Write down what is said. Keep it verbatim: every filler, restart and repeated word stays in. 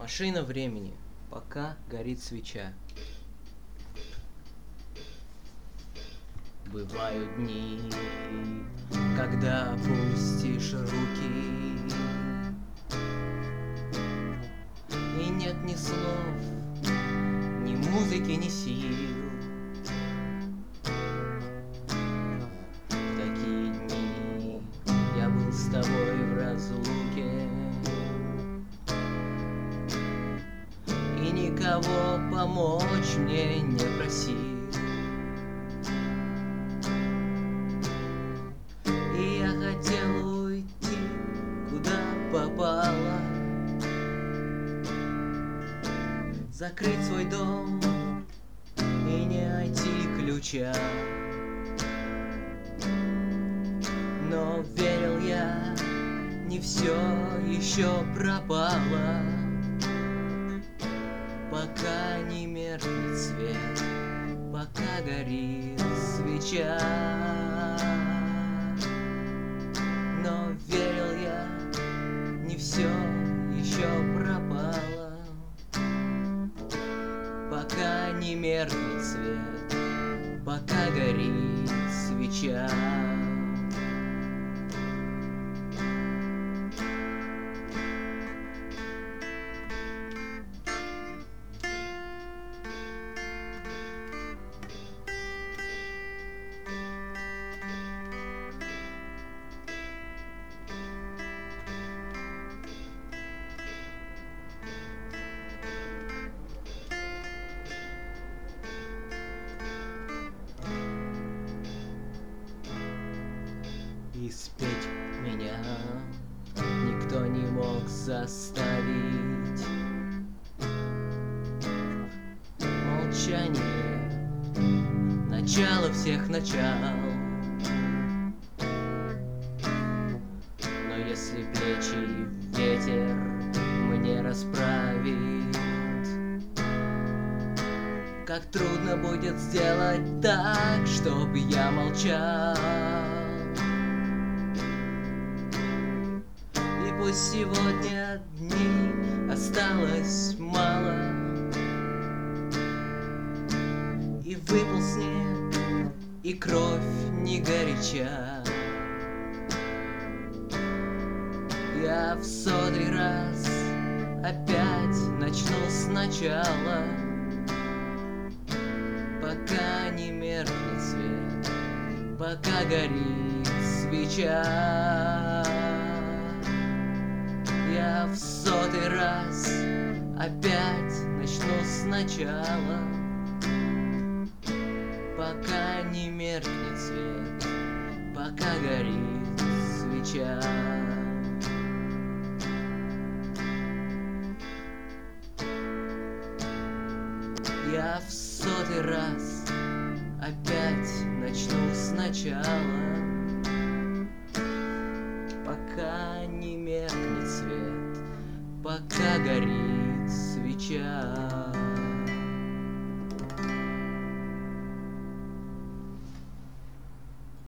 Машина времени, пока горит свеча. Бывают дни, когда опустишь руки, и нет ни слов, ни музыки, ни сил. В такие дни я был с тобой в разлуке, и никого помочь мне не просил. И я хотел уйти, куда попало, закрыть свой дом и не найти ключа. Но верил я, не все еще пропало, пока не меркнет свет, пока горит свеча. Но верил я, не все еще пропало, пока не меркнет свет, пока горит свеча. И спеть меня никто не мог заставить. Молчание — начало всех начал. Но если плечи ветер мне расправит, как трудно будет сделать так, чтоб я молчал. Пусть сегодня дней осталось мало, и выпал снег, и кровь не горяча. Я в сотый раз опять начну сначала, пока не меркнет свет, пока горит свеча. Я в сотый раз опять начну сначала, пока не меркнет свет, пока горит свеча. Я в сотый раз опять начну сначала, пока не меркнет свет, пока горит свеча.